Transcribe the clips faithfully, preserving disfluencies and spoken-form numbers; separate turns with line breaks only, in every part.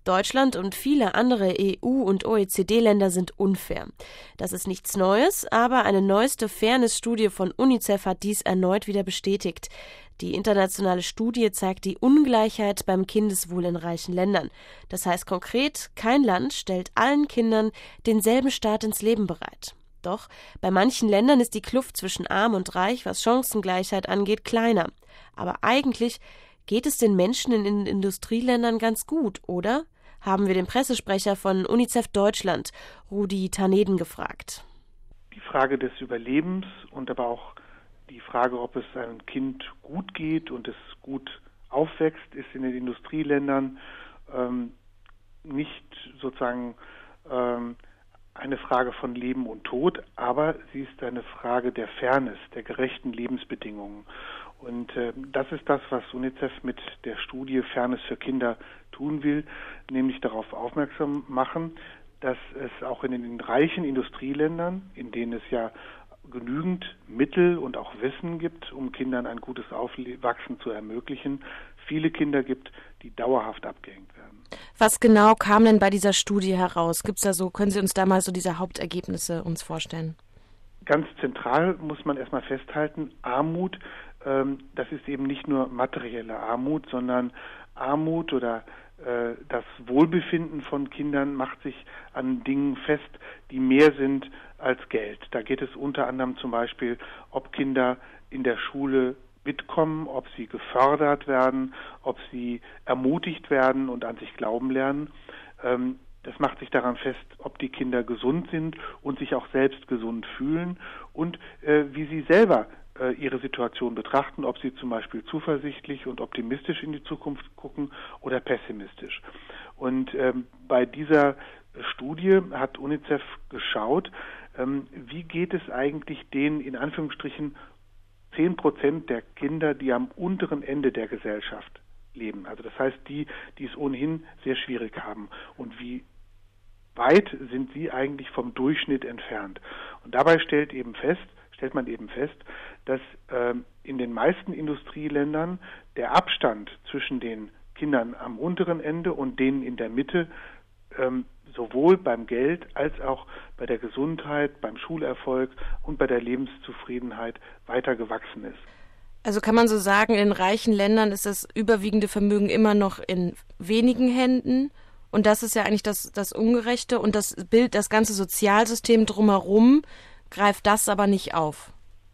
Deutschland und viele andere E U- und O E C D-Länder sind unfair. Das ist nichts Neues, aber eine neueste Fairness-Studie von UNICEF hat dies erneut wieder bestätigt. Die internationale Studie zeigt die Ungleichheit beim Kindeswohl in reichen Ländern. Das heißt konkret, kein Land stellt allen Kindern denselben Start ins Leben bereit. Doch bei manchen Ländern ist die Kluft zwischen Arm und Reich, was Chancengleichheit angeht, kleiner. Aber eigentlich geht es den Menschen in den Industrieländern ganz gut, oder? Haben wir den Pressesprecher von UNICEF Deutschland, Rudi Taneden, gefragt.
Die Frage des Überlebens und aber auch die Frage, ob es einem Kind gut geht und es gut aufwächst, ist in den Industrieländern ähm, nicht sozusagen ähm, eine Frage von Leben und Tod, aber sie ist eine Frage der Fairness, der gerechten Lebensbedingungen. Und äh, das ist das, was UNICEF mit der Studie Fairness für Kinder tun will, nämlich darauf aufmerksam machen, dass es auch in den reichen Industrieländern, in denen es ja genügend Mittel und auch Wissen gibt, um Kindern ein gutes Aufwachsen zu ermöglichen, viele Kinder gibt, die dauerhaft abgehängt werden.
Was genau kam denn bei dieser Studie heraus? Gibt's da so, können Sie uns da mal so diese Hauptergebnisse uns vorstellen?
Ganz zentral muss man erstmal festhalten, Armut, ähm, das ist eben nicht nur materielle Armut, sondern Armut oder äh, das Wohlbefinden von Kindern macht sich an Dingen fest, die mehr sind als Geld. Da geht es unter anderem zum Beispiel, ob Kinder in der Schule mitkommen, ob sie gefördert werden, ob sie ermutigt werden und an sich glauben lernen. Ähm, Das macht sich daran fest, ob die Kinder gesund sind und sich auch selbst gesund fühlen und äh, wie sie selber äh, ihre Situation betrachten, ob sie zum Beispiel zuversichtlich und optimistisch in die Zukunft gucken oder pessimistisch. Und ähm, bei dieser Studie hat UNICEF geschaut, ähm, wie geht es eigentlich den in Anführungsstrichen zehn Prozent der Kinder, die am unteren Ende der Gesellschaft leben. Also das heißt, die, die es ohnehin sehr schwierig haben. Und wie weit sind sie eigentlich vom Durchschnitt entfernt? Und dabei stellt eben fest, stellt man eben fest, dass ähm, in den meisten Industrieländern der Abstand zwischen den Kindern am unteren Ende und denen in der Mitte ähm, sowohl beim Geld als auch bei der Gesundheit, beim Schulerfolg und bei der Lebenszufriedenheit weiter gewachsen ist.
Also kann man so sagen, in reichen Ländern ist das überwiegende Vermögen immer noch in wenigen Händen. Und das ist ja eigentlich das, das Ungerechte. Und das Bild, das ganze Sozialsystem drumherum greift das aber nicht auf.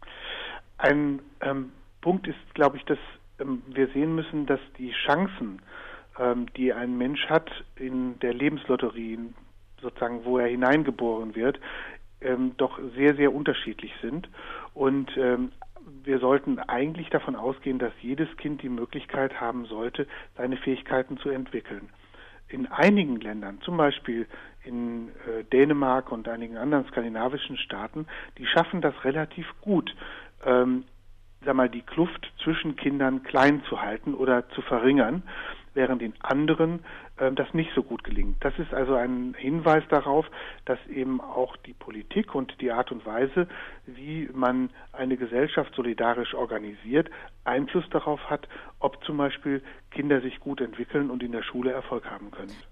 Ein ähm, Punkt ist, glaube ich, dass ähm, wir sehen müssen, dass die Chancen, ähm, die ein Mensch hat in der Lebenslotterie, sozusagen, wo er hineingeboren wird, ähm, doch sehr, sehr unterschiedlich sind. Und ähm, wir sollten eigentlich davon ausgehen, dass jedes Kind die Möglichkeit haben sollte, seine Fähigkeiten zu entwickeln. In einigen Ländern, zum Beispiel in äh, Dänemark und einigen anderen skandinavischen Staaten, die schaffen das relativ gut, ähm, sag mal, die Kluft zwischen Kindern klein zu halten oder zu verringern, während in anderen äh, das nicht so gut gelingt. Das ist also ein Hinweis darauf, dass eben auch die Politik und die Art und Weise, wie man eine Gesellschaft solidarisch organisiert, Einfluss darauf hat, ob zum Beispiel Kinder sich gut entwickeln und in der Schule Erfolg haben können.